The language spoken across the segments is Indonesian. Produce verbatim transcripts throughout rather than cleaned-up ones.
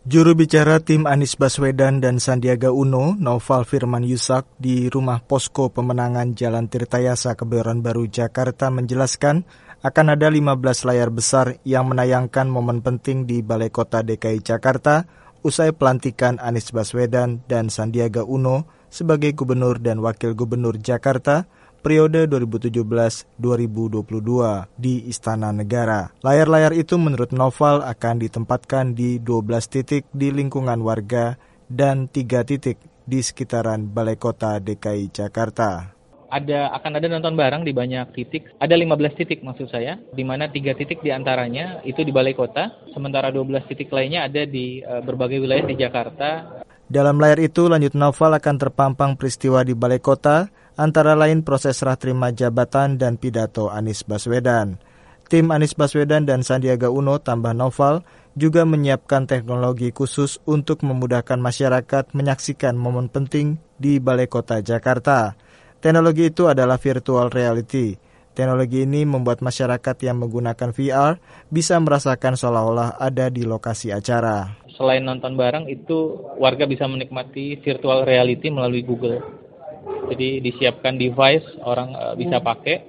Juru bicara tim Anies Baswedan dan Sandiaga Uno, Naufal Firman Yusak, di rumah posko pemenangan Jalan Tirtayasa, Kebayoran Baru, Jakarta menjelaskan akan ada lima belas layar besar yang menayangkan momen penting di Balai Kota D K I Jakarta usai pelantikan Anies Baswedan dan Sandiaga Uno sebagai Gubernur dan Wakil Gubernur Jakarta periode dua ribu tujuh belas sampai dua ribu dua puluh dua di Istana Negara. Layar-layar itu menurut Naufal akan ditempatkan di dua belas titik di lingkungan warga dan tiga titik di sekitaran Balai Kota D K I Jakarta. Ada akan ada nonton bareng di banyak titik. Ada lima belas titik maksud saya, di mana tiga titik diantaranya itu di Balai Kota, sementara dua belas titik lainnya ada di uh, berbagai wilayah di Jakarta. Dalam layar itu, lanjut Naufal, akan terpampang peristiwa di Balai Kota, antara lain proses serah terima jabatan dan pidato Anies Baswedan. Tim Anies Baswedan dan Sandiaga Uno, tambah Naufal, juga menyiapkan teknologi khusus untuk memudahkan masyarakat menyaksikan momen penting di Balai Kota Jakarta. Teknologi itu adalah virtual reality. Teknologi ini membuat masyarakat yang menggunakan V R bisa merasakan seolah-olah ada di lokasi acara. Selain nonton bareng, itu warga bisa menikmati virtual reality melalui Google. Jadi disiapkan device, orang uh, bisa pakai,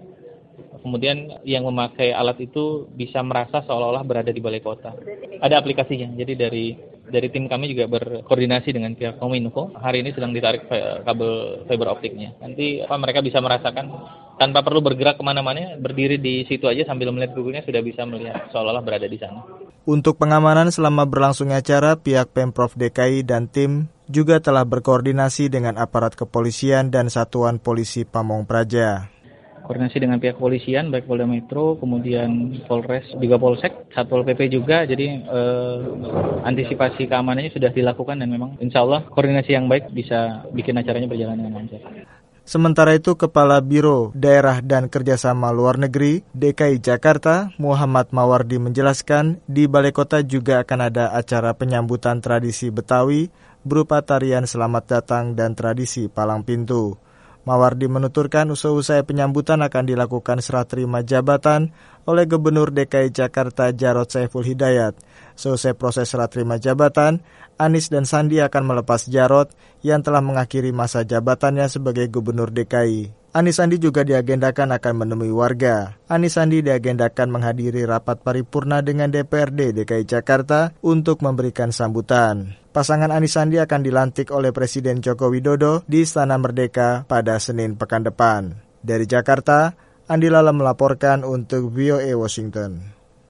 kemudian yang memakai alat itu bisa merasa seolah-olah berada di Balai Kota. Ada aplikasinya, jadi dari dari tim kami juga berkoordinasi dengan pihak Kominfo. Hari ini sedang ditarik kabel fiber optiknya. Nanti apa mereka bisa merasakan tanpa perlu bergerak kemana-mana, berdiri di situ aja sambil melihat Google-nya sudah bisa melihat seolah-olah berada di sana. Untuk pengamanan selama berlangsungnya acara, pihak Pemprov D K I dan tim juga telah berkoordinasi dengan aparat kepolisian dan Satuan Polisi Pamong Praja. Koordinasi dengan pihak kepolisian, baik Polda Metro, kemudian Polres, juga Polsek, Satpol P P juga. Jadi eh, antisipasi keamanannya sudah dilakukan dan memang insya Allah koordinasi yang baik bisa bikin acaranya berjalan dengan lancar. Sementara itu, Kepala Biro Daerah dan Kerjasama Luar Negeri D K I Jakarta, Muhammad Mawardi menjelaskan, di Balai Kota juga akan ada acara penyambutan tradisi Betawi berupa tarian selamat datang dan tradisi palang pintu. Mawardi menuturkan usai-usai penyambutan akan dilakukan serah terima jabatan oleh Gubernur D K I Jakarta Jarod Saiful Hidayat. Selesai proses serah terima jabatan, Anies dan Sandi akan melepas Jarod yang telah mengakhiri masa jabatannya sebagai Gubernur D K I. Anies Sandi juga diagendakan akan menemui warga. Anies Sandi diagendakan menghadiri rapat paripurna dengan D P R D D K I Jakarta untuk memberikan sambutan. Pasangan Anies Sandi akan dilantik oleh Presiden Joko Widodo di Istana Merdeka pada Senin pekan depan. Dari Jakarta, Andi Lala melaporkan untuk V O A Washington.